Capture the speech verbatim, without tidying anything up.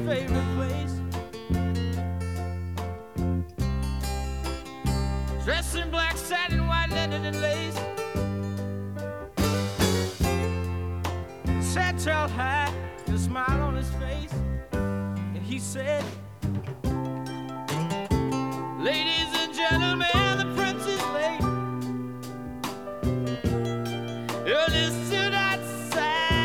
favorite place. Dressed in black satin, white linen and lace. Sat tall high, with a smile on his face. And he said,